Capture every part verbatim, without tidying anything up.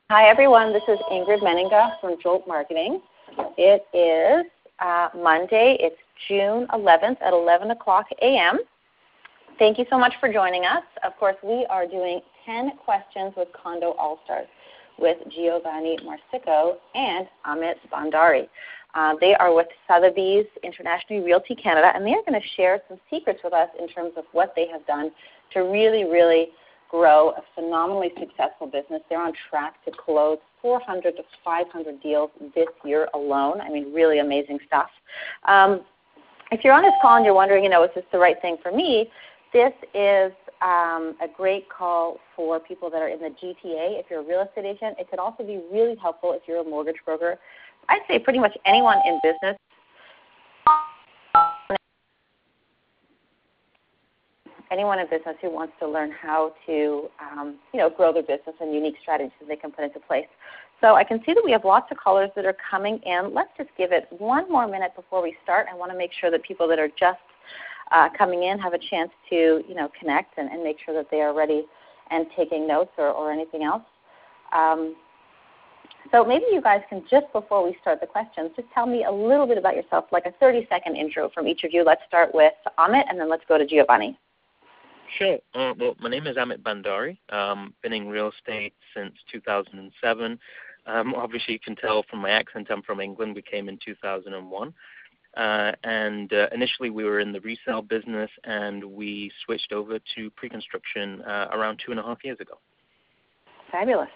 Hi, everyone. This is Ingrid Menninga from Jolt Marketing. It is uh, Monday. It's June eleventh at eleven o'clock a m Thank you so much for joining us. Of course, we are doing ten questions with Condo All-Stars with Giovanni Marsico and Amit Bhandari. Uh, they are with Sotheby's International Realty Canada, and they are going to share some secrets with us in terms of what they have done to really, really grow a phenomenally successful business. They're on track to close four hundred to five hundred deals this year alone. I mean, really amazing stuff. Um, if you're on this call and you're wondering, you know, is this the right thing for me? This is um, a great call for people that are in the G T A. If you're a real estate agent, it could also be really helpful if you're a mortgage broker. I'd say pretty much anyone in business. Anyone in business who wants to learn how to, um, you know, grow their business and unique strategies they can put into place. So I can see that we have lots of callers that are coming in. Let's just give it one more minute before we start. I want to make sure that people that are just uh, coming in have a chance to, you know, connect and, and make sure that they are ready and taking notes or, or anything else. Um, so maybe you guys can, just before we start the questions, just tell me a little bit about yourself, like a thirty-second intro from each of you. Let's start with Amit, and then let's go to Giovanni. Sure. Uh, well, my name is Amit Bhandari. Um, been in real estate since two thousand seven. Um, obviously, you can tell from my accent I'm from England. We came in two thousand one. Uh, and uh, initially, we were in the resale business, and we switched over to pre-construction uh, around two and a half years ago. Fabulous.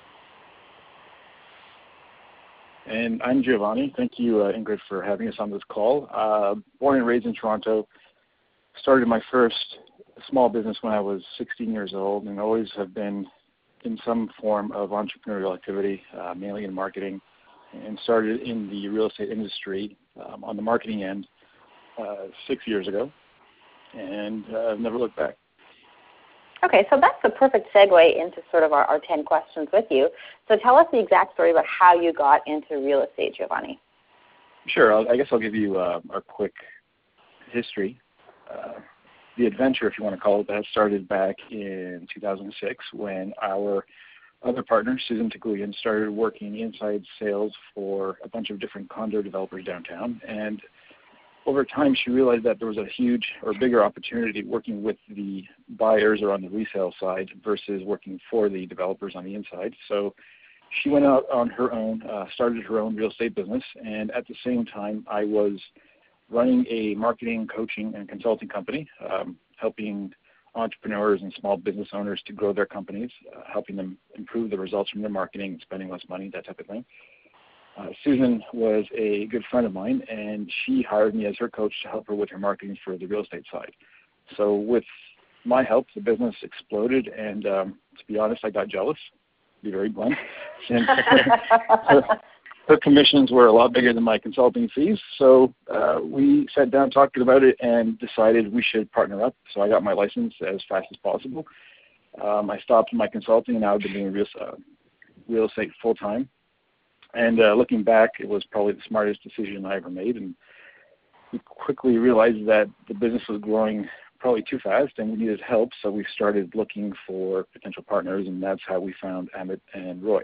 And I'm Giovanni. Thank you, uh, Ingrid, for having us on this call. Uh, born and raised in Toronto. Started my first small business when I was sixteen years old, and always have been in some form of entrepreneurial activity, uh, mainly in marketing, and started in the real estate industry um, on the marketing end uh, six years ago, and uh, I've never looked back. Okay, so that's the perfect segue into sort of our, our ten questions with you. So tell us the exact story about how you got into real estate, Giovanni. Sure. I'll, I guess I'll give you uh, a quick history. Uh, the adventure, if you want to call it that, started back in two thousand six when our other partner, Susan Tagulian, started working inside sales for a bunch of different condo developers downtown. And over time, she realized that there was a huge or bigger opportunity working with the buyers or on the resale side versus working for the developers on the inside. So she went out on her own, uh, started her own real estate business, and at the same time, I was running a marketing, coaching, and consulting company, um, helping entrepreneurs and small business owners to grow their companies, uh, helping them improve the results from their marketing and spending less money, that type of thing. Uh, Susan was a good friend of mine, and she hired me as her coach to help her with her marketing for the real estate side. So with my help, the business exploded, and um, to be honest, I got jealous, to be very blunt. And her, her commissions were a lot bigger than my consulting fees, so uh, we sat down, talked about it, and decided we should partner up. So I got my license as fast as possible. Um, I stopped my consulting, and now I've been doing real, uh, real estate full-time. And uh, looking back, it was probably the smartest decision I ever made. And we quickly realized that the business was growing probably too fast and we needed help. So we started looking for potential partners, and that's how we found Amit and Roy.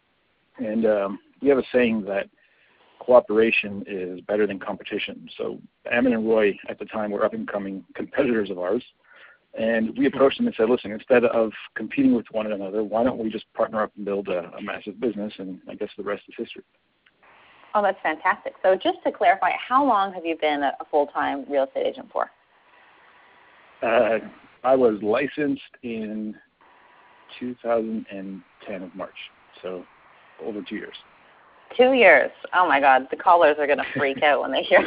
And um, we have a saying that cooperation is better than competition. So Amit and Roy at the time were up-and-coming competitors of ours. And we approached them and said, listen, instead of competing with one another, why don't we just partner up and build a, a massive business? And I guess the rest is history. Oh, that's fantastic. So just to clarify, how long have you been a, a full-time real estate agent for? Uh, I was licensed in two thousand ten of March, so over two years. Two years. Oh, my God. The callers are going to freak out when they hear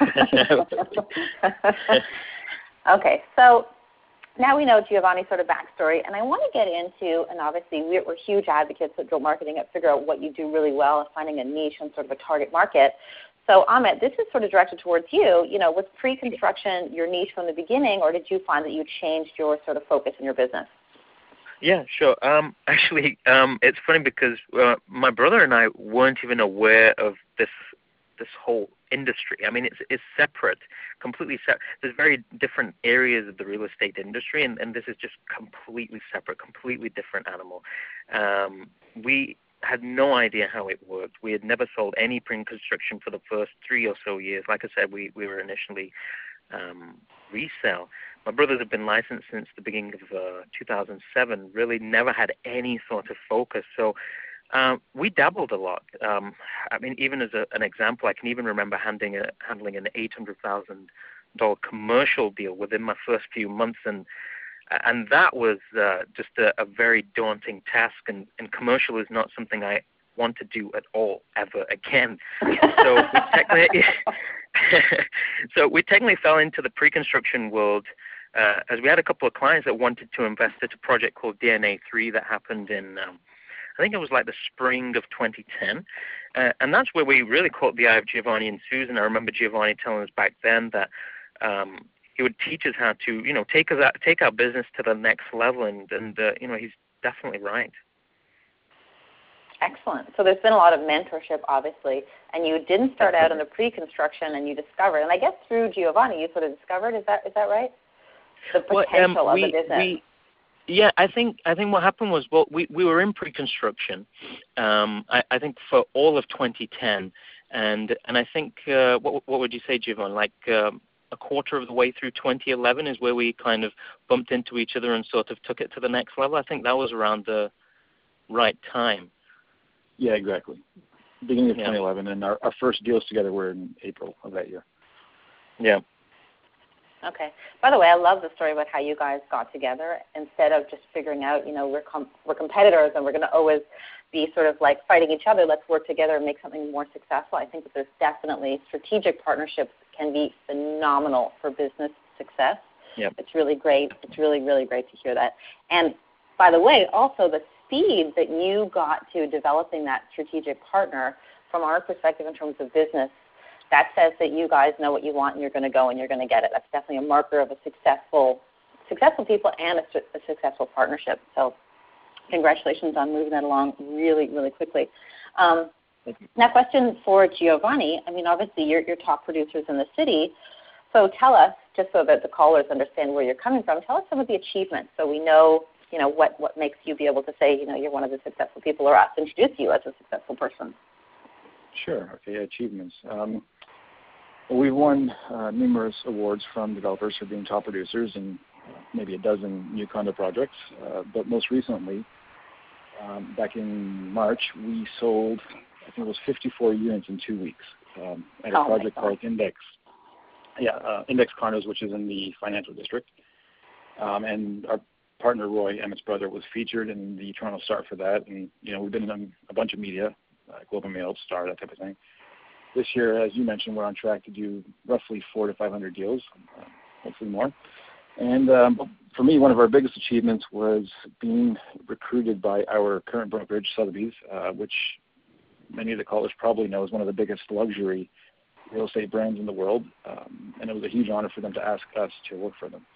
this. Okay, so now we know Giovanni's sort of backstory, and I want to get into, and obviously we're, we're huge advocates at Jolt Marketing at figure out what you do really well and finding a niche and sort of a target market. So Amit, this is sort of directed towards you. You know, was pre-construction your niche from the beginning, or did you find that you changed your sort of focus in your business? Yeah, sure. Um, actually, um, it's funny because uh, my brother and I weren't even aware of this this whole industry. I mean, it's it's separate, completely separate. There's very different areas of the real estate industry, and, and this is just completely separate, completely different animal. Um, we had no idea how it worked. We had never sold any pre-construction for the first three or so years. Like I said, we, we were initially um, resale. My brothers have been licensed since the beginning of uh, two thousand seven, really never had any sort of focus. So um, we dabbled a lot. Um, I mean, even as a, an example, I can even remember handling, a, handling an eight hundred thousand dollars commercial deal within my first few months, and and that was uh, just a, a very daunting task, and, and commercial is not something I want to do at all, ever again. So we technically, so we technically fell into the pre-construction world uh, as we had a couple of clients that wanted to invest in a project called D N A three that happened in, um, I think it was like the spring of twenty ten. Uh, and that's where we really caught the eye of Giovanni and Susan. I remember Giovanni telling us back then that um, he would teach us how to, you know, take us out, take our business to the next level, and, and uh, you know, he's definitely right. Excellent. So there's been a lot of mentorship, obviously, and you didn't start out in the pre-construction, and you discovered, and I guess through Giovanni you sort of discovered, is that is that right? The potential well, um, we, of the business. We, yeah, I think I think what happened was, well, we, we were in pre-construction, um, I, I think for all of twenty ten, and and I think, uh, what, what would you say, Giovanni, like um, a quarter of the way through twenty eleven is where we kind of bumped into each other and sort of took it to the next level. I think that was around the right time. Yeah, exactly. Beginning of yeah. twenty eleven, and our, our first deals together were in April of that year. Yeah. Okay. By the way, I love the story about how you guys got together instead of just figuring out, you know, we're com- we're competitors and we're going to always be sort of like fighting each other. Let's work together and make something more successful. I think that there's definitely strategic partnerships can be phenomenal for business success. Yep. It's really great. It's really, really great to hear that. And by the way, also the speed that you got to developing that strategic partner, from our perspective in terms of business, that says that you guys know what you want and you're going to go and you're going to get it. That's definitely a marker of a successful, successful people and a, a successful partnership. So congratulations on moving that along really, really quickly. Um, now, question for Giovanni. I mean, obviously you're, you're top producers in the city. So tell us, just so that the callers understand where you're coming from, tell us some of the achievements so we know, you know, what, what makes you be able to say, you know, you're one of the successful people, or us introduce you as a successful person. Sure. Okay, achievements. Um, well, we've won uh, numerous awards from developers for being top producers, and maybe a dozen new condo projects. Uh, but most recently, um, back in March, we sold, I think it was fifty-four units in two weeks um, at a oh project called Index. Yeah, uh, Index Condos, which is in the financial district. Um, and our partner Roy, Emmett's brother, was featured in the Toronto Star for that, and you know we've been in a bunch of media, uh, Globe and Mail, Star, that type of thing. This year, as you mentioned, we're on track to do roughly four to five hundred deals, uh, hopefully more. And um, for me, one of our biggest achievements was being recruited by our current brokerage, Sotheby's, uh, which many of the callers probably know is one of the biggest luxury real estate brands in the world, um, and it was a huge honor for them to ask us to work for them.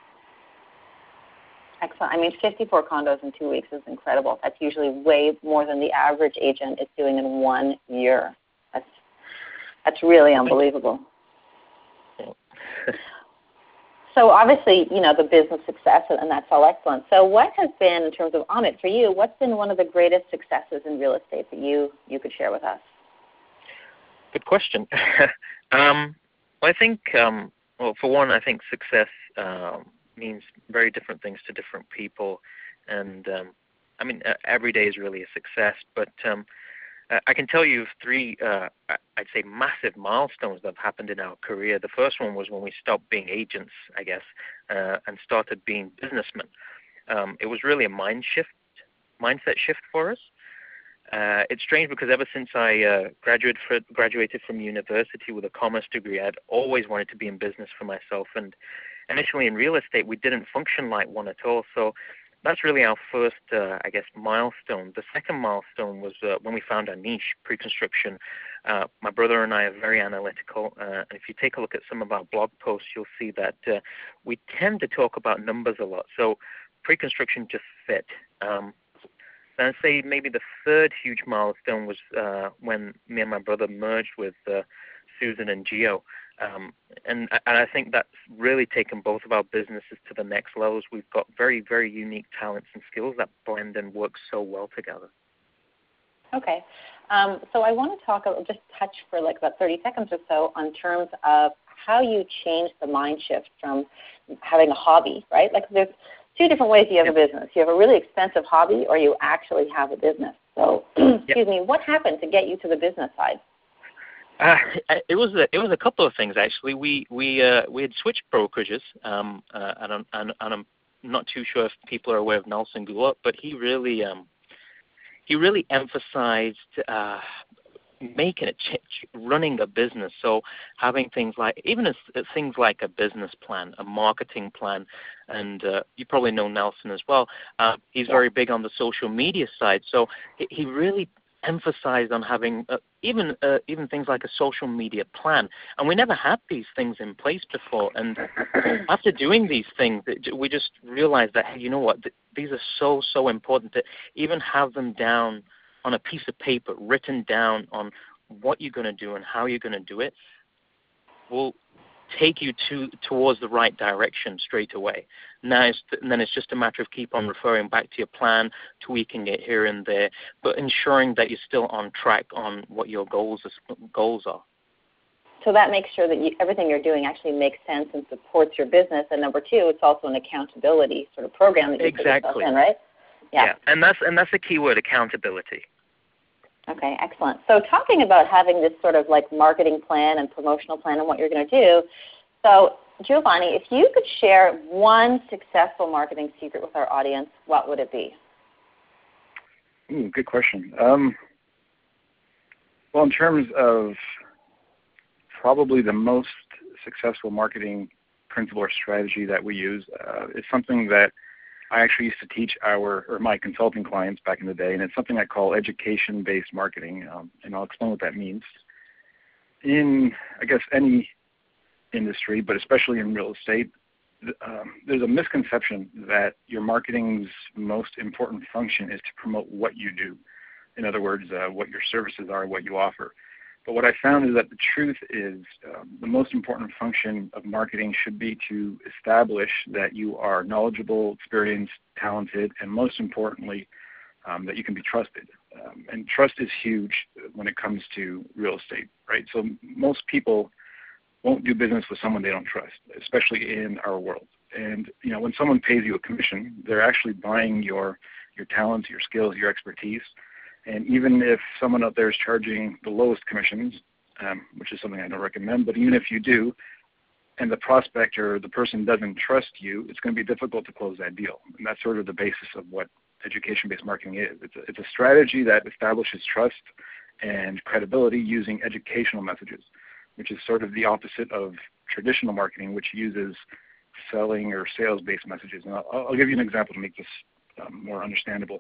Excellent. I mean, fifty-four condos in two weeks is incredible. That's usually way more than the average agent is doing in one year. That's that's really unbelievable. So obviously, you know, the business success, and that's all excellent. So what has been, in terms of Amit, for you, what's been one of the greatest successes in real estate that you, you could share with us? Good question. um, well, I think, um, well, for one, I think success um, means very different things to different people. And, um, I mean, uh, every day is really a success. But um, uh, I can tell you of three, uh, I'd say, massive milestones that have happened in our career. The first one was when we stopped being agents, I guess, uh, and started being businessmen. Um, it was really a mind shift, mindset shift for us. Uh, it's strange because ever since I uh, graduated, for, graduated from university with a commerce degree, I'd always wanted to be in business for myself. And initially in real estate, we didn't function like one at all. So that's really our first, uh, I guess, milestone. The second milestone was uh, when we found our niche, pre-construction. Uh, my brother and I are very analytical. Uh, and if you take a look at some of our blog posts, you'll see that uh, we tend to talk about numbers a lot. So pre-construction just fit. Um, And I'd say maybe the third huge milestone was uh, when me and my brother merged with uh, Susan and Gio. Um, and, and I think that's really taken both of our businesses to the next levels. We've got very, very unique talents and skills that blend and work so well together. Okay. Um, so I want to talk, just touch for like about thirty seconds or so on terms of how you change the mind shift from having a hobby, right? Like there's two different ways you have Yep. a business. You have a really expensive hobby or you actually have a business. So, excuse Yep. me, what happened to get you to the business side? Uh, it was a, it was a couple of things actually. We we uh, we had switched brokerages, um, uh, and, I'm, and, and I'm not too sure if people are aware of Nelson Gulot, but he really um, he really emphasized uh, making it, ch- running a business. So having things like, even as, as things like a business plan, a marketing plan, and uh, you probably know Nelson as well. Uh, he's Yeah. very big on the social media side. So he, he really emphasized on having uh, even uh, even things like a social media plan. And we never had these things in place before. And after doing these things, it, we just realized that, hey, you know what, th- these are so, so important to even have them down on a piece of paper, written down on what you're going to do and how you're going to do it, will take you to towards the right direction straight away. Now, it's, and then it's just a matter of keep on referring back to your plan, tweaking it here and there, but ensuring that you're still on track on what your goals is, goals are. So that makes sure that you, everything you're doing actually makes sense and supports your business. And number two, it's also an accountability sort of program that you Exactly. put yourself in, right? Yeah. yeah, and that's and that's the key word, accountability. Okay, excellent. So talking about having this sort of like marketing plan and promotional plan and what you're going to do, so Giovanni, if you could share one successful marketing secret with our audience, what would it be? Ooh, good question. Um, well, in terms of probably the most successful marketing principle or strategy that we use, uh, is something that I actually used to teach our or my consulting clients back in the day, and it's something I call education-based marketing, um, and I'll explain what that means. In, I guess, any industry, but especially in real estate, um, there's a misconception that your marketing's most important function is to promote what you do. In other words, uh, what your services are, what you offer. But what I found is that the truth is um, the most important function of marketing should be to establish that you are knowledgeable, experienced, talented, and most importantly, um, that you can be trusted. Um, and trust is huge when it comes to real estate, right? So most people won't do business with someone they don't trust, especially in our world. And you know, when someone pays you a commission, they're actually buying your your talents, your skills, your expertise. And even if someone out there is charging the lowest commissions, um, which is something I don't recommend, but even if you do, and the prospect or the person doesn't trust you, it's going to be difficult to close that deal. And that's sort of the basis of what education-based marketing is. It's a, it's a strategy that establishes trust and credibility using educational messages, which is sort of the opposite of traditional marketing, which uses selling or sales-based messages. And I'll, I'll give you an example to make this um, more understandable.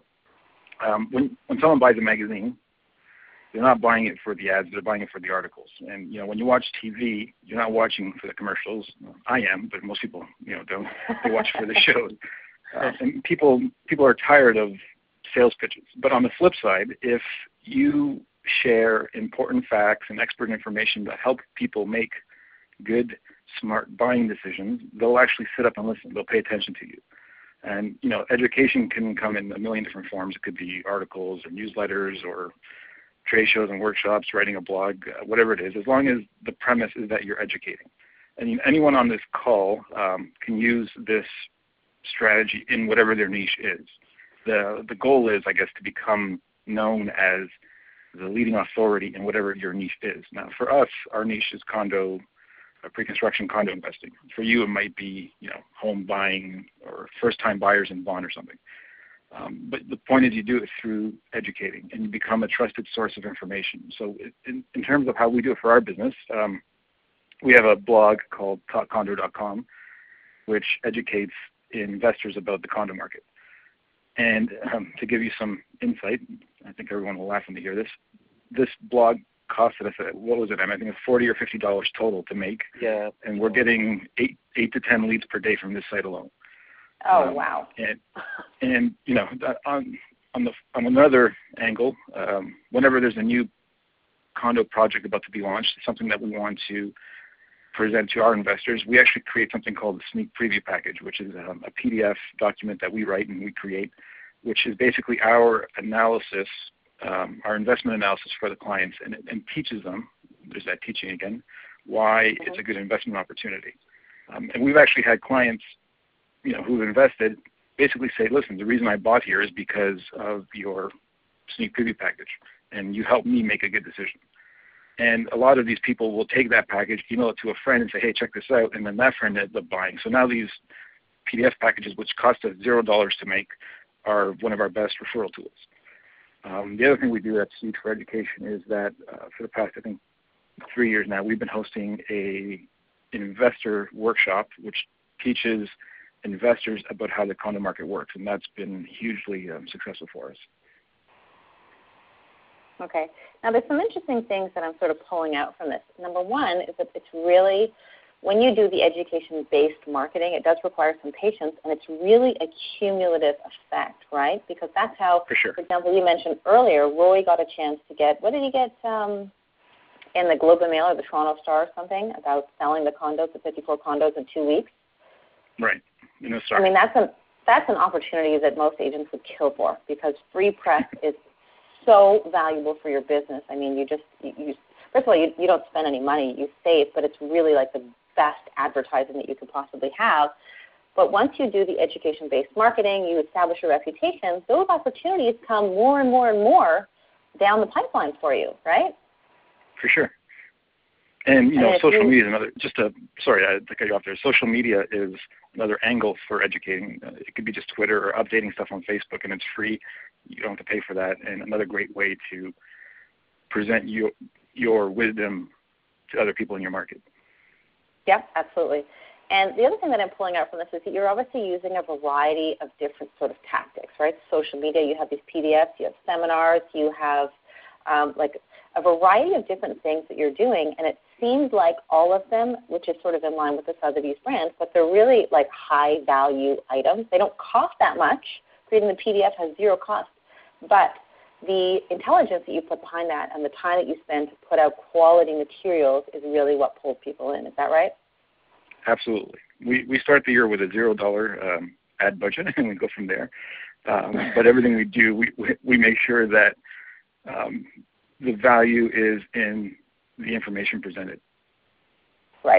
Um, when when someone buys a magazine, they're not buying it for the ads; they're buying it for the articles. And you know, when you watch T V, you're not watching for the commercials. I am, but most people, you know, don't. They watch for the shows. Uh, and people people are tired of sales pitches. But on the flip side, if you share important facts and expert information that help people make good, smart buying decisions, they'll actually sit up and listen. They'll pay attention to you. And, you know, education can come in a million different forms. It could be articles or newsletters or trade shows and workshops, writing a blog, uh, whatever it is, as long as the premise is that you're educating. And anyone on this call um, can use this strategy in whatever their niche is. The, the goal is, I guess, to become known as the leading authority in whatever your niche is. Now, for us, our niche is condo Uh, pre-construction condo investing. For you, it might be, you know, home buying or first-time buyers in bond or something. Um, but the point is you do it through educating, and you become a trusted source of information. So in, in terms of how we do it for our business, um, we have a blog called talk condo dot com, which educates investors about the condo market. And um, to give you some insight, I think everyone will laugh when they hear this, this blog costed us, what was it? I think it's forty or fifty dollars total to make. Yeah. And we're getting eight, eight to ten leads per day from this site alone. Oh, um, wow. And, and you know, on on the on another angle, um, whenever there's a new condo project about to be launched, something that we want to present to our investors, we actually create something called the Sneak Preview Package, which is um, a P D F document that we write and we create, which is basically our analysis um, our investment analysis for the clients and, and teaches them, there's that teaching again, why mm-hmm. it's a good investment opportunity. Um, and we've actually had clients, you know, who've invested basically say, listen, the reason I bought here is because of your sneak preview package, and you helped me make a good decision. And a lot of these people will take that package, email it to a friend, and say, hey, check this out, and then that friend ends up buying. So now these P D F packages, which cost us zero dollars to make, are one of our best referral tools. Um, the other thing we do at Seed for Education is that uh, for the past, I think, three years now, we've been hosting a an investor workshop, which teaches investors about how the condo market works, and that's been hugely um, successful for us. Okay. Now, there's some interesting things that I'm sort of pulling out from this. Number one is that it's really, when you do the education-based marketing, it does require some patience, and it's really a cumulative effect, right? Because that's how, for, sure. for example, you mentioned earlier, Roy got a chance to get, what did he get um, in the Globe and Mail or the Toronto Star or something about selling the condos, the fifty-four condos in two weeks? Right. You know, sorry. I mean, that's, a, that's an opportunity that most agents would kill for, because free press is so valuable for your business. I mean, you just, you, you first of all, you, you don't spend any money, you save, but it's really like the best advertising that you could possibly have. But once you do the education-based marketing, you establish a reputation, those opportunities come more and more and more down the pipeline for you, right? For sure. And, you know, and social you, media is another, just a, sorry, I to cut you off there. Social media is another angle for educating. Uh, it could be just Twitter or updating stuff on Facebook, and it's free. You don't have to pay for that. And another great way to present your, your wisdom to other people in your market. Yeah, absolutely. And the other thing that I'm pulling out from this is that you're obviously using a variety of different sort of tactics, right? Social media, you have these P D Fs, you have seminars, you have um, like a variety of different things that you're doing, and it seems like all of them, which is sort of in line with the Sotheby's brand, but they're really like high-value items. They don't cost that much. Creating the P D F has zero cost, but the intelligence that you put behind that and the time that you spend to put out quality materials is really what pulls people in. Is that right? Absolutely. We we start the year with a zero dollar um, ad budget, and we go from there. Um, but everything we do, we we, we make sure that um, the value is in the information presented. Right.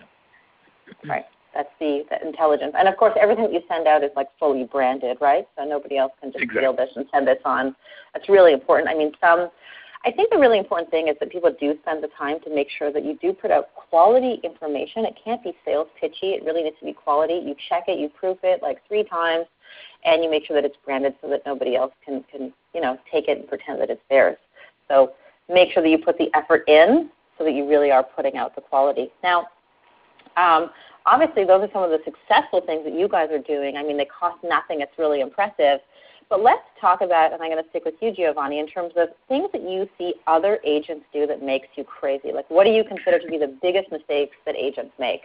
Right. That's the, the intelligence. And, of course, everything that you send out is, like, fully branded, right? So nobody else can just exactly. steal this and send this on. That's really important. I mean, some – I think the really important thing is that people do spend the time to make sure that you do put out quality information. It can't be sales pitchy. It really needs to be quality. You check it. You proof it, like, three times, and you make sure that it's branded so that nobody else can, can you know, take it and pretend that it's theirs. So make sure that you put the effort in so that you really are putting out the quality. Now, um, obviously, those are some of the successful things that you guys are doing. I mean, they cost nothing. It's really impressive. But let's talk about, and I'm going to stick with you, Giovanni, in terms of things that you see other agents do that makes you crazy. Like, what do you consider to be the biggest mistakes that agents make?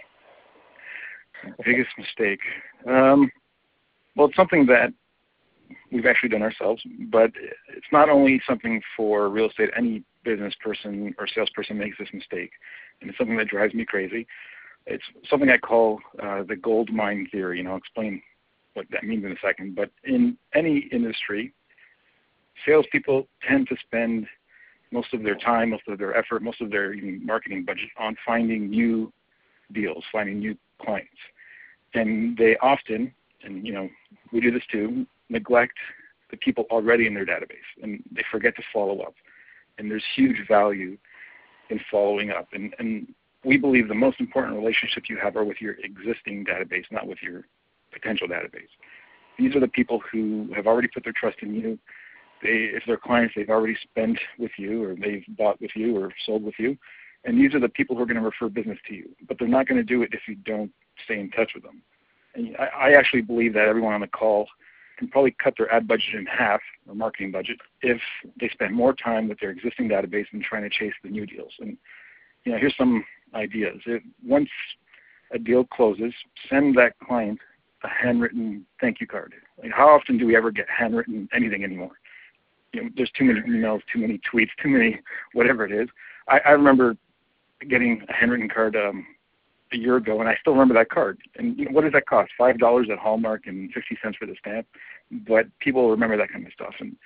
Biggest mistake? Um, well, it's something that we've actually done ourselves, but it's not only something for real estate. Any business person or salesperson makes this mistake, and it's something that drives me crazy. It's something I call uh, the gold mine theory, and I'll explain what that means in a second. But in any industry, salespeople tend to spend most of their time, most of their effort, most of their even marketing budget on finding new deals, finding new clients. And they often, and you know, we do this too, neglect the people already in their database, and they forget to follow up. And there's huge value in following up. And, and we believe the most important relationships you have are with your existing database, not with your potential database. These are the people who have already put their trust in you. They, if they're clients, they've already spent with you, or they've bought with you or sold with you. And these are the people who are going to refer business to you. But they're not going to do it if you don't stay in touch with them. And I, I actually believe that everyone on the call can probably cut their ad budget in half, or marketing budget, if they spend more time with their existing database than trying to chase the new deals. And you know, here's some ideas. If, once a deal closes, send that client a handwritten thank you card. Like, how often do we ever get handwritten anything anymore? You know, there's too many emails, too many tweets, too many whatever it is. I, I remember getting a handwritten card um, a year ago, and I still remember that card. And you know, what does that cost? Five dollars at Hallmark and fifty cents for the stamp. But people remember that kind of stuff. And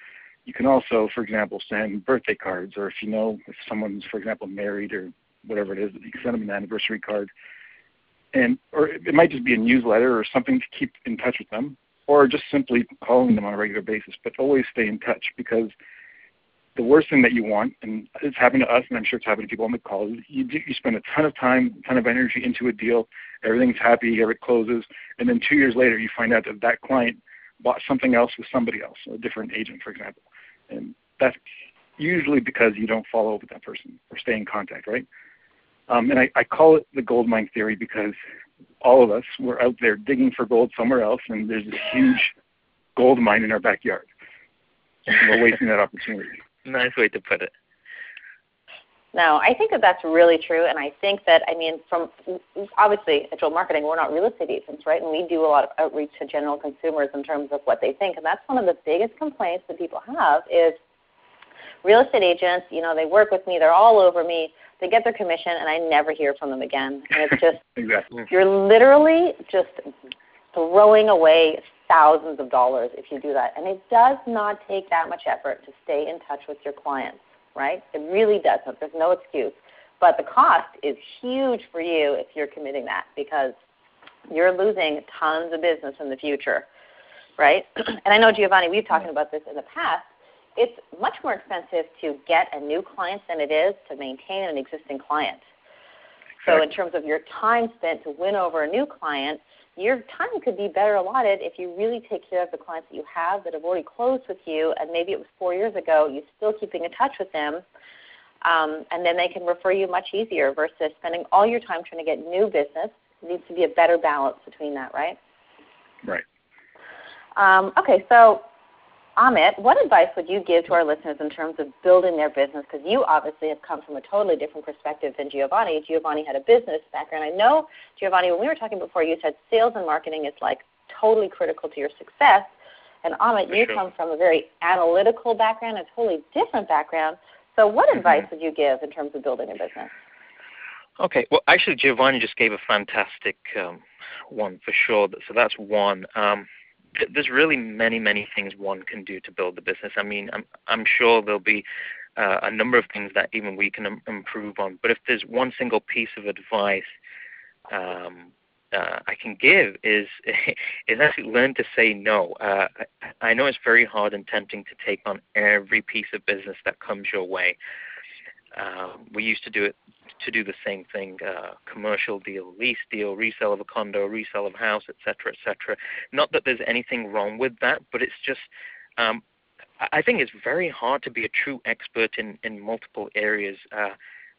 You can also, for example, send birthday cards, or if you know if someone's, for example, married or whatever it is, you can send them an anniversary card. And or it might just be a newsletter or something to keep in touch with them, or just simply calling them on a regular basis. But always stay in touch, because the worst thing that you want, and it's happened to us, and I'm sure it's happened to people on the call, is you, do, you spend a ton of time, a ton of energy into a deal, everything's happy, it closes, and then two years later you find out that that client bought something else with somebody else, a different agent, for example. And that's usually because you don't follow up with that person or stay in contact, right? Um, and I, I call it the gold mine theory, because all of us, we're out there digging for gold somewhere else, and there's this huge gold mine in our backyard. And we're wasting that opportunity. Nice way to put it. No, I think that that's really true, and I think that, I mean, from obviously at Jolt Marketing, we're not real estate agents, right? And we do a lot of outreach to general consumers in terms of what they think, and that's one of the biggest complaints that people have is real estate agents, you know, they work with me, they're all over me, they get their commission, and I never hear from them again. And it's just, exactly. You're literally just throwing away thousands of dollars if you do that. And it does not take that much effort to stay in touch with your clients, right? It really doesn't. There's no excuse. But the cost is huge for you if you're committing that, because you're losing tons of business in the future, right? And I know, Giovanni, we've talked about this in the past. It's much more expensive to get a new client than it is to maintain an existing client. Exactly. So in terms of your time spent to win over a new client, your time could be better allotted if you really take care of the clients that you have that have already closed with you, and maybe it was four years ago, you're still keeping in touch with them, um, and then they can refer you much easier versus spending all your time trying to get new business. There needs to be a better balance between that, right? Right. Um, okay, so Amit, what advice would you give to our listeners in terms of building their business? Because you obviously have come from a totally different perspective than Giovanni. Giovanni had a business background. I know, Giovanni, when we were talking before, you said sales and marketing is like totally critical to your success. And Amit, For you sure. come from a very analytical background, a totally different background. So what Mm-hmm. advice would you give in terms of building a business? Okay. Well, actually, Giovanni just gave a fantastic um, one for sure. So that's one. Um, There's really many, many things one can do to build the business. I mean, I'm, I'm sure there'll be uh, a number of things that even we can im- improve on. But if there's one single piece of advice um, uh, I can give is is actually learn to say no. Uh, I, I know it's very hard and tempting to take on every piece of business that comes your way. Um, we used to do it to do the same thing, uh, commercial deal, lease deal, resale of a condo, resale of a house, et cetera, et cetera. Not that there's anything wrong with that, but it's just, um, I think it's very hard to be a true expert in, in multiple areas. Uh,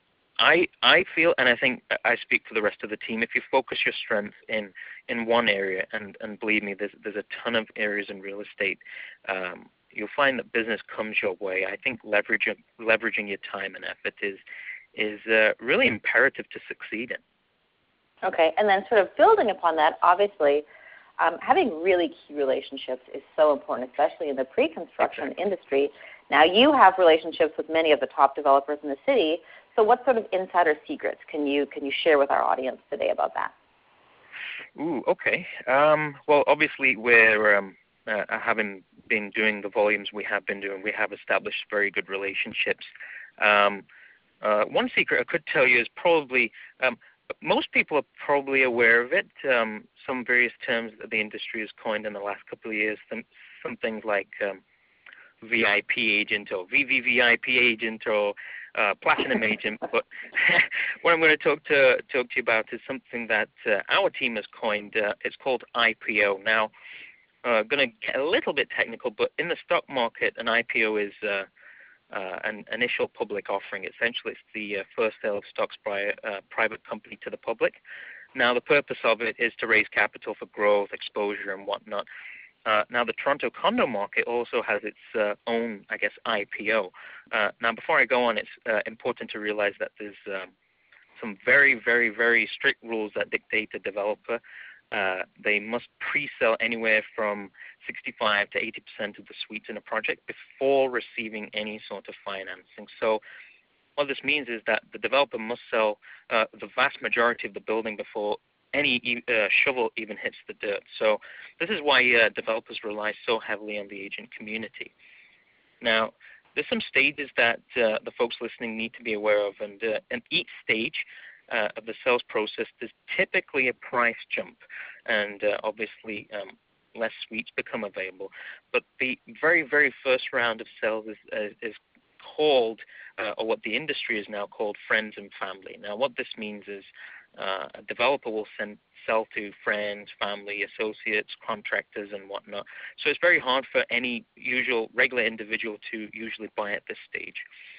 I I feel, and I think I speak for the rest of the team, if you focus your strength in, in one area, and, and believe me, there's, there's a ton of areas in real estate, um, you'll find that business comes your way. I think leveraging leveraging your time and effort is is uh, really imperative to succeed in. Okay, and then sort of building upon that, obviously, um, having really key relationships is so important, especially in the pre-construction Exactly. industry. Now, you have relationships with many of the top developers in the city, so what sort of insider secrets can you can you share with our audience today about that? Ooh, okay. Um, well, obviously, we're um, uh, having been doing the volumes we have been doing, we have established very good relationships. Um, uh, one secret I could tell you is probably, um, most people are probably aware of it, um, some various terms that the industry has coined in the last couple of years, some, some things like um, V I P agent or V V V I P agent or uh, platinum agent. But what I'm going to talk to talk to you about is something that uh, our team has coined. Uh, it's called I P O. Now, uh, going to get a little bit technical, but in the stock market, an I P O is uh, uh, an initial public offering. Essentially, it's the uh, first sale of stocks by a uh, private company to the public. Now, the purpose of it is to raise capital for growth, exposure, and whatnot. Uh, now, the Toronto condo market also has its uh, own, I guess, I P O. Uh, now, before I go on, it's uh, important to realize that there's um, some very, very, very strict rules that dictate the developer. Uh, they must pre-sell anywhere from sixty-five to eighty percent of the suites in a project before receiving any sort of financing. So what this means is that the developer must sell uh, the vast majority of the building before any uh, shovel even hits the dirt. So this is why uh, developers rely so heavily on the agent community. Now, there's some stages that uh, the folks listening need to be aware of, and uh, in each stage uh, of the sales process, there's typically a price jump, and uh, obviously um, less suites become available. But the very, very first round of sales is, uh, is called, uh, or what the industry is now called, friends and family. Now, what this means is uh, a developer will send sell to friends, family, associates, contractors, and whatnot. So it's very hard for any usual regular individual to usually buy at this stage.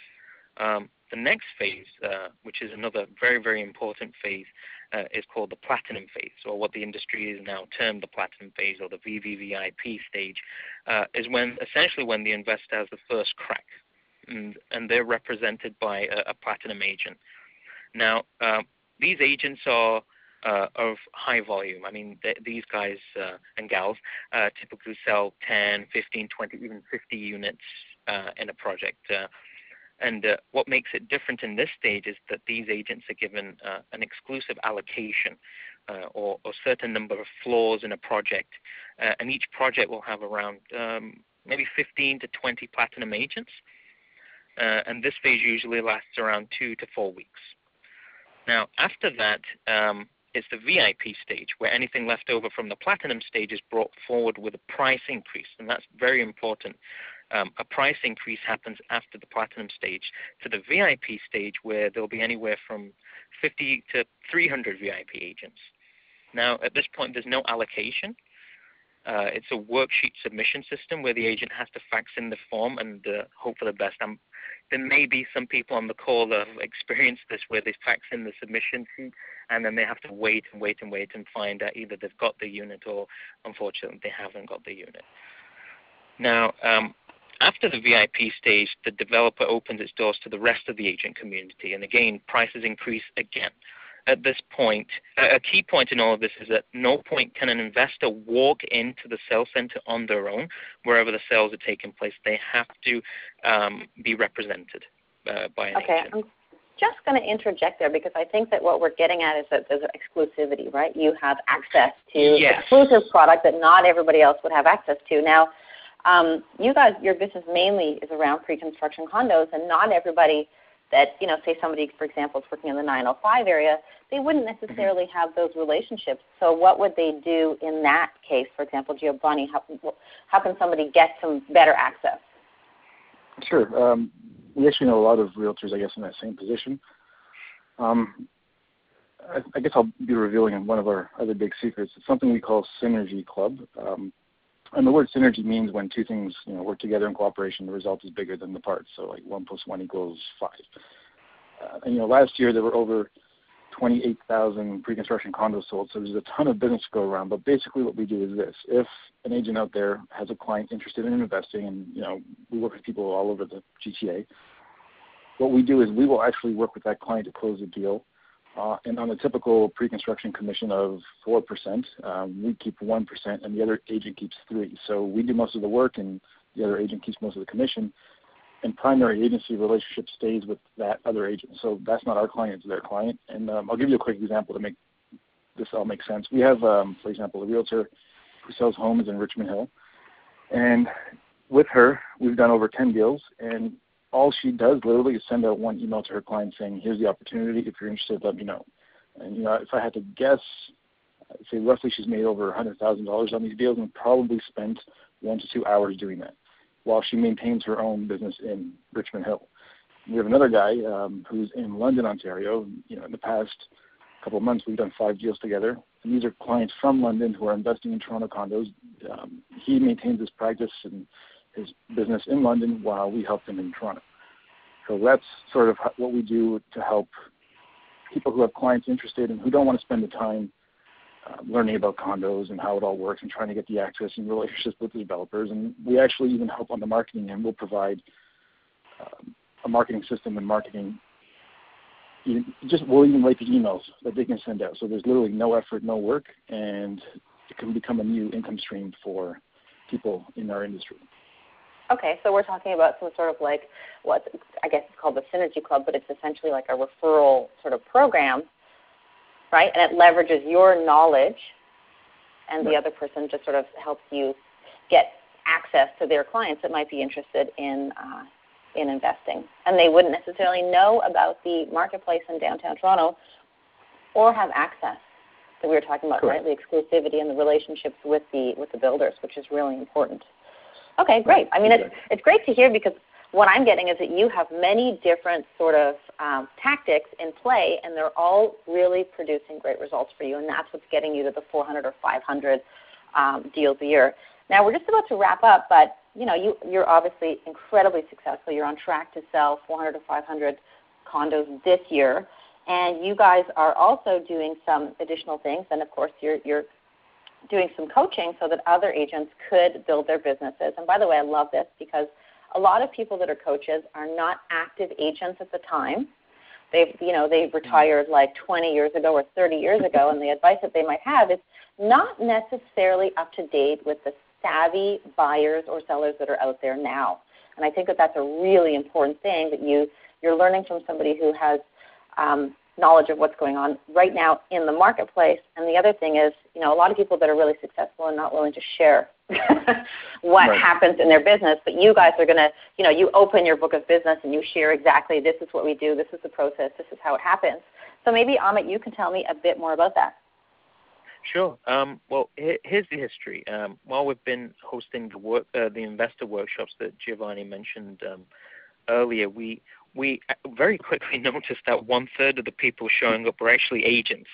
Um, the next phase, uh, which is another very, very important phase, uh, is called the platinum phase, or what the industry is now termed the platinum phase, or the V V V I P stage, uh, is when essentially when the investor has the first crack, and, and they're represented by a, a platinum agent. Now, uh, these agents are Uh, of high volume. I mean, th- these guys uh, and gals uh, typically sell ten, fifteen, twenty, even fifty units uh, in a project. Uh, and uh, what makes it different in this stage is that these agents are given uh, an exclusive allocation uh, or a certain number of floors in a project. Uh, and each project will have around um, maybe fifteen to twenty platinum agents. Uh, and this phase usually lasts around two to four weeks. Now, after that, um, it's the V I P stage, where anything left over from the platinum stage is brought forward with a price increase, and that's very important. Um, a price increase happens after the platinum stage to the V I P stage, where there'll be anywhere from fifty to three hundred V I P agents. Now, at this point, there's no allocation. Uh, it's a worksheet submission system where the agent has to fax in the form and uh, hope for the best. Um, there may be some people on the call that have experienced this, where they fax in the submission sheet and then they have to wait and wait and wait and find out either they've got the unit or, unfortunately, they haven't got the unit. Now, um, after the V I P stage, the developer opens its doors to the rest of the agent community, and again, prices increase again. At this point, a key point in all of this is that no point can an investor walk into the sales center on their own wherever the sales are taking place. They have to um, be represented uh, by an okay, agent. I'm just going to interject there, because I think that what we're getting at is that there's exclusivity, right? You have access to yes. exclusive product that not everybody else would have access to. Now, um, you guys, your business mainly is around pre-construction condos, and not everybody that, you know, say somebody, for example, is working in the nine oh five area, they wouldn't necessarily have those relationships. So what would they do in that case? For example, Giovanni, how, how can somebody get some better access? Sure. Um, we actually know a lot of realtors, I guess, in that same position. Um, I, I guess I'll be revealing one of our other big secrets. It's something we call Synergy Club. Um, And the word synergy means when two things, you know, work together in cooperation, the result is bigger than the parts. So like one plus one equals five. Uh, and, you know, last year there were over twenty-eight thousand pre-construction condos sold. So there's a ton of business to go around. But basically what we do is this. If an agent out there has a client interested in investing, and, you know, we work with people all over the G T A, what we do is we will actually work with that client to close the deal. Uh, and on a typical pre-construction commission of four percent, um, we keep one percent and the other agent keeps three percent. So we do most of the work and the other agent keeps most of the commission. And primary agency relationship stays with that other agent. So that's not our client, it's their client. And um, I'll give you a quick example to make this all make sense. We have, um, for example, a realtor who sells homes in Richmond Hill. And with her, we've done over ten deals. And all she does literally is send out one email to her client saying, here's the opportunity. If you're interested, let me know. And, you know, if I had to guess, I'd say roughly she's made over one hundred thousand dollars on these deals and probably spent one to two hours doing that while she maintains her own business in Richmond Hill. We have another guy um, who's in London, Ontario. You know, in the past couple of months, we've done five deals together. And these are clients from London who are investing in Toronto condos. Um, he maintains his practice and his business in London while we help him in Toronto. So that's sort of what we do to help people who have clients interested and who don't want to spend the time uh, learning about condos and how it all works and trying to get the access and relationships with the developers. And we actually even help on the marketing end. We'll provide um, a marketing system and marketing. You just we'll even write the emails that they can send out. So there's literally no effort, no work, and it can become a new income stream for people in our industry. Okay, so we're talking about some sort of like what I guess it's called the Synergy Club, but it's essentially like a referral sort of program, right? And it leverages your knowledge, and the other person just sort of helps you get access to their clients that might be interested in uh, in investing. And they wouldn't necessarily know about the marketplace in downtown Toronto or have access that we were talking about, Correct. right? The exclusivity and the relationships with the with the builders, which is really important. Okay, great. I mean, it's, it's great to hear, because what I'm getting is that you have many different sort of um, tactics in play, and they're all really producing great results for you, and that's what's getting you to the four hundred or five hundred um, deals a year. Now, we're just about to wrap up, but you know, you, you're obviously incredibly successful. You're on track to sell four hundred to five hundred condos this year, and you guys are also doing some additional things, and of course, you're, you're doing some coaching so that other agents could build their businesses. And by the way, I love this, because a lot of people that are coaches are not active agents at the time. They've, you know, they've retired like twenty years ago or thirty years ago, and the advice that they might have is not necessarily up to date with the savvy buyers or sellers that are out there now. And I think that that's a really important thing, that you, you're learning from somebody who has um, knowledge of what's going on right now in the marketplace. And the other thing is, you know, a lot of people that are really successful are not willing to share what right. happens in their business, but you guys are going to, you know, you open your book of business and you share exactly, this is what we do, this is the process, this is how it happens. So maybe, Amit, you can tell me a bit more about that. Sure. Um, well, here's the history. Um, while we've been hosting the work, uh, the investor workshops that Giovanni mentioned um, earlier, we we very quickly noticed that one third of the people showing up were actually agents.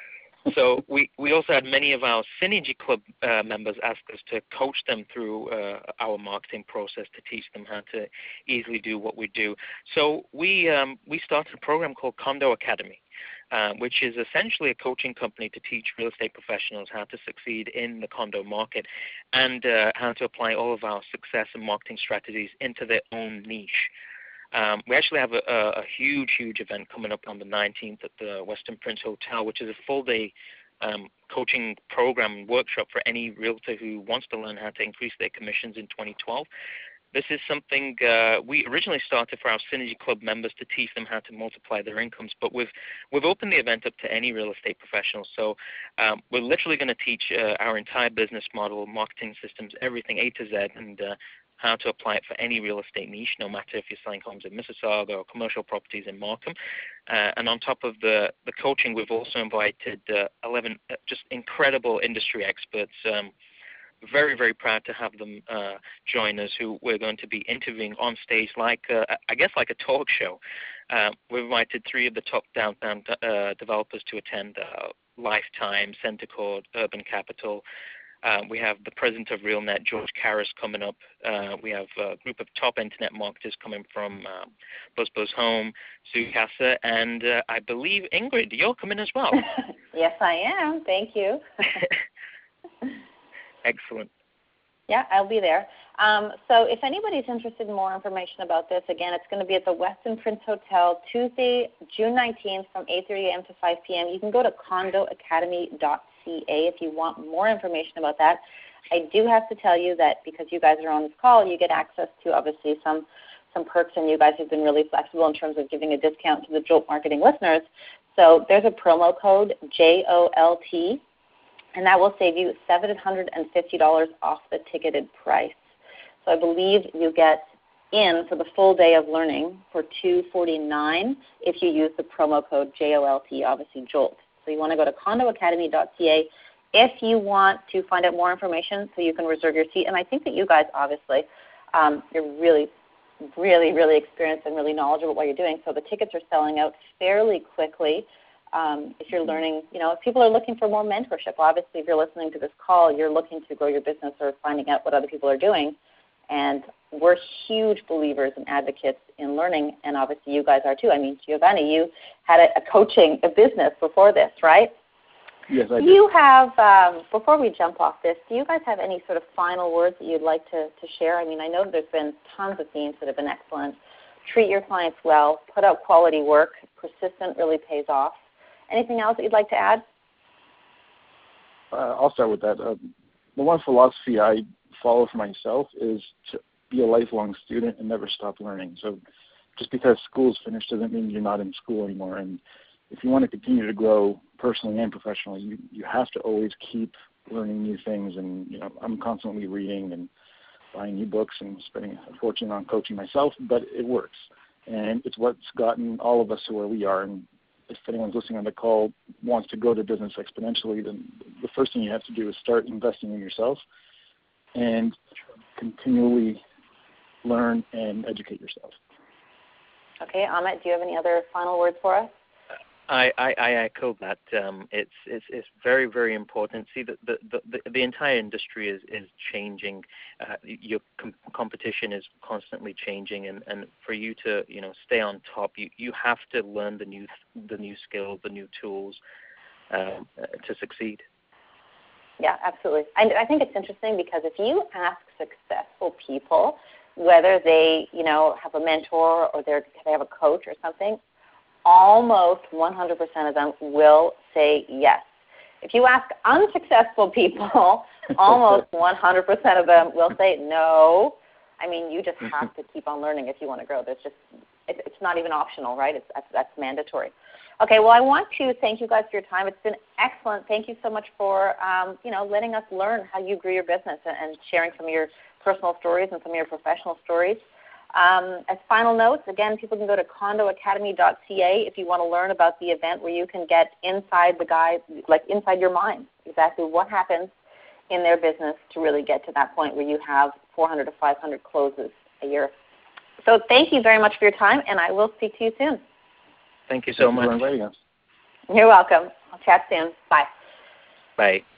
So we, we also had many of our Synergy Club uh, members ask us to coach them through uh, our marketing process, to teach them how to easily do what we do. So we um, we started a program called Condo Academy, uh, which is essentially a coaching company to teach real estate professionals how to succeed in the condo market, and uh, how to apply all of our success and marketing strategies into their own niche. Um, we actually have a, a, a huge, huge event coming up on the nineteenth at the Westin Prince Hotel, which is a full-day um, coaching program and workshop for any realtor who wants to learn how to increase their commissions in twenty twelve. This is something uh, we originally started for our Synergy Club members to teach them how to multiply their incomes, but we've, we've opened the event up to any real estate professionals. So um, we're literally going to teach uh, our entire business model, marketing systems, everything A to Z, and uh, how to apply it for any real estate niche, no matter if you're selling homes in Mississauga or commercial properties in Markham. Uh, and on top of the, the coaching, we've also invited uh, eleven uh, just incredible industry experts. Um, very, very proud to have them uh, join us, who we're going to be interviewing on stage like, uh, I guess, like a talk show. Uh, we've invited three of the top downtown uh, developers to attend, uh, Lifetime, Centercord, Urban Capital. Uh, we have the president of RealNet, George Karras, coming up. Uh, we have a group of top internet marketers coming from um, BuzzBuzz Home, Sue Casa, and uh, I believe, Ingrid, you're coming as well. Yes, I am. Thank you. Excellent. Yeah, I'll be there. Um, so if anybody's interested in more information about this, again, it's going to be at the Westin Prince Hotel, Tuesday, June nineteenth from eight thirty a.m. to five p.m. You can go to condo academy dot c a if you want more information about that. I do have to tell you that because you guys are on this call, you get access to obviously some, some perks, and you guys have been really flexible in terms of giving a discount to the Jolt Marketing listeners. So there's a promo code, J O L T, and that will save you seven hundred fifty dollars off the ticketed price. So I believe you get in for the full day of learning for two hundred forty-nine dollars if you use the promo code J O L T, obviously Jolt. So you want to go to condo academy dot c a if you want to find out more information so you can reserve your seat. And I think that you guys, obviously, um, you're really, really, really experienced and really knowledgeable about what you're doing. So the tickets are selling out fairly quickly. Um, if you're learning, you know, if people are looking for more mentorship, obviously if you're listening to this call, you're looking to grow your business or finding out what other people are doing. And we're huge believers and advocates in learning, and obviously you guys are too. I mean, Giovanni, you had a, a coaching, a business before this, right? Yes, I do. Do you have, um, before we jump off this, do you guys have any sort of final words that you'd like to, to share? I mean, I know there's been tons of themes that have been excellent. Treat your clients well, put out quality work, persistent really pays off. Anything else that you'd like to add? Uh, I'll start with that. Uh, the one philosophy I follow for myself is to be a lifelong student and never stop learning. So just because school's finished doesn't mean you're not in school anymore. And if you want to continue to grow personally and professionally, you, you have to always keep learning new things. And, you know, I'm constantly reading and buying new books and spending a fortune on coaching myself, but it works. And it's what's gotten all of us to where we are. And if anyone's listening on the call wants to grow their business exponentially, then the first thing you have to do is start investing in yourself and continually learn and educate yourself. Okay, Amit, do you have any other final words for us? I, I, I echo that. Um, it's, it's it's very, very important. See, the the, the, the entire industry is, is changing. Uh, your com- competition is constantly changing, and, and for you to you know stay on top, you, you have to learn the new the new skills, the new tools um, uh, to succeed. Yeah, absolutely. I, I think it's interesting because if you ask successful people whether they you know have a mentor or they're, they have a coach or something, almost one hundred percent of them will say yes. If you ask unsuccessful people, almost one hundred percent of them will say no. I mean, you just have to keep on learning if you want to grow. There's just, it's, it's not even optional, right? It's, that's, that's mandatory. Okay, well, I want to thank you guys for your time. It's been excellent. Thank you so much for, um, you know, letting us learn how you grew your business and, and sharing some of your personal stories and some of your professional stories. Um, as final notes, again, people can go to condo academy dot c a if you want to learn about the event where you can get inside the guy, like inside your mind, exactly what happens in their business to really get to that point where you have four hundred to five hundred closes a year. So thank you very much for your time, and I will speak to you soon. Thank you so Thank you much. for inviting us. You're welcome. I'll chat soon. Bye. Bye.